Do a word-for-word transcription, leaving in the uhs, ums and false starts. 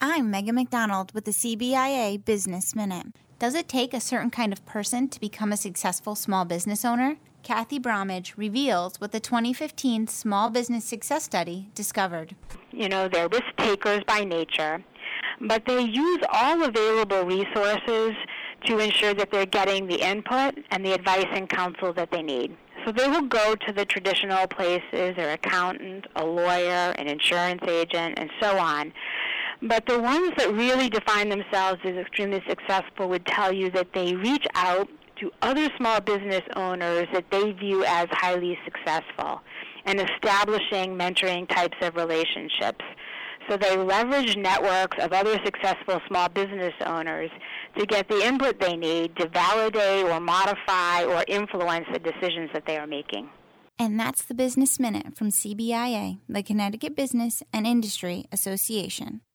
I'm Megan McDonald with the C B I A Business Minute. Does it take a certain kind of person to become a successful small business owner? Kathy Bromage reveals what the twenty fifteen Small Business Success Study discovered. You know, they're risk takers by nature, but they use all available resources to ensure that they're getting the input and the advice and counsel that they need. So they will go to the traditional places, their accountant, a lawyer, an insurance agent, and so on. But the ones that really define themselves as extremely successful would tell you that they reach out to other small business owners that they view as highly successful and establishing mentoring types of relationships. So they leverage networks of other successful small business owners to get the input they need to validate or modify or influence the decisions that they are making. And that's the Business Minute from C B I A, the Connecticut Business and Industry Association.